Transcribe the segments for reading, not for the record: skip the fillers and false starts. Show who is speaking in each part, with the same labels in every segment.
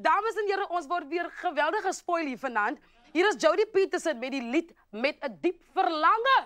Speaker 1: Dames en heren, ons wordt weer geweldig gespoild hier vanavond. Hier is Jodie Peterson met die lied Met een diep verlangen.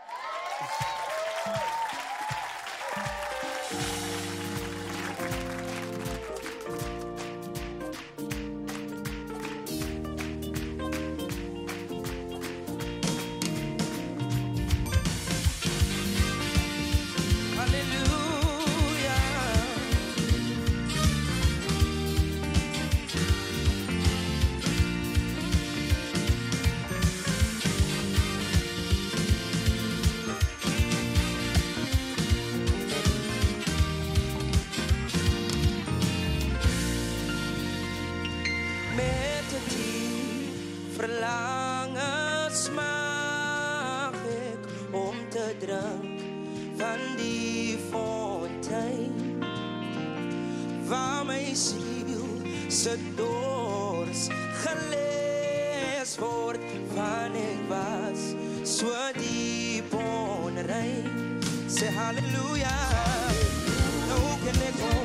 Speaker 2: Verlangen smaak ik om te drinken van die fontein, waar mijn ziel se dors gelees wordt van ik was zo diep onrein. Zeg halleluja, nou kan ik om.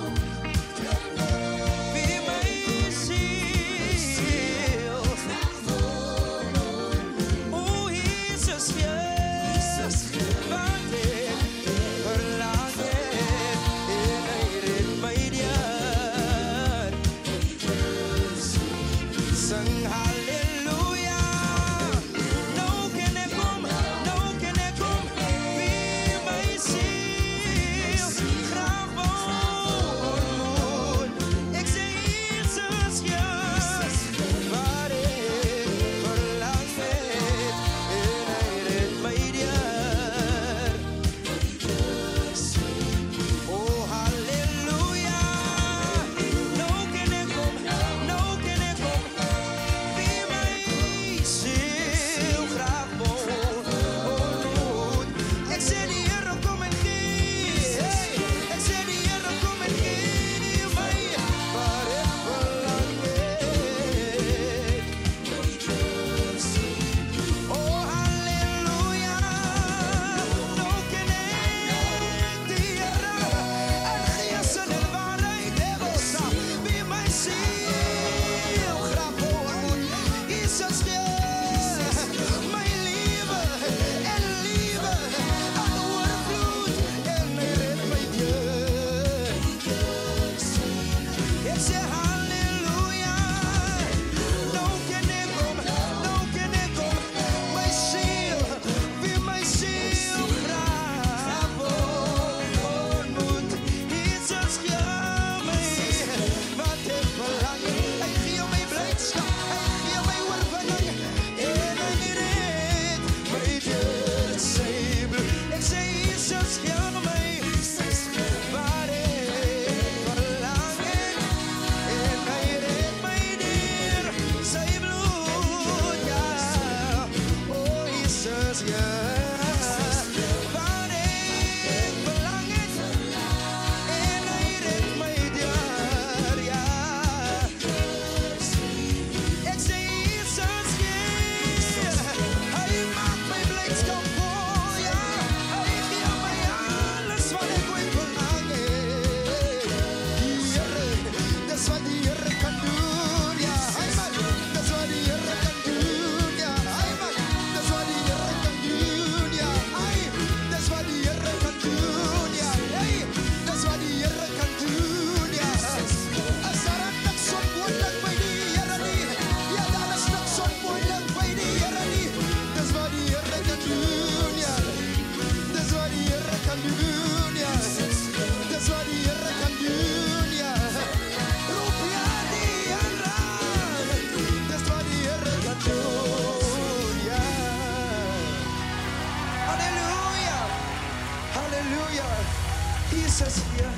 Speaker 3: Jesus hier,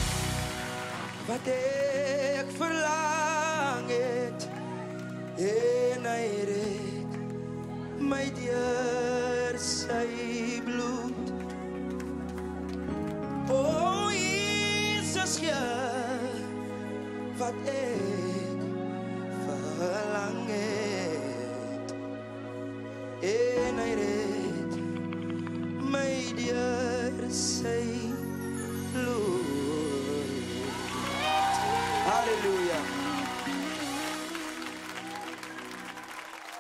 Speaker 3: wat ek verlang het, en hy red my deur sy bloed. O Jesus hier, wat ek verlang het, en hy red my deur sy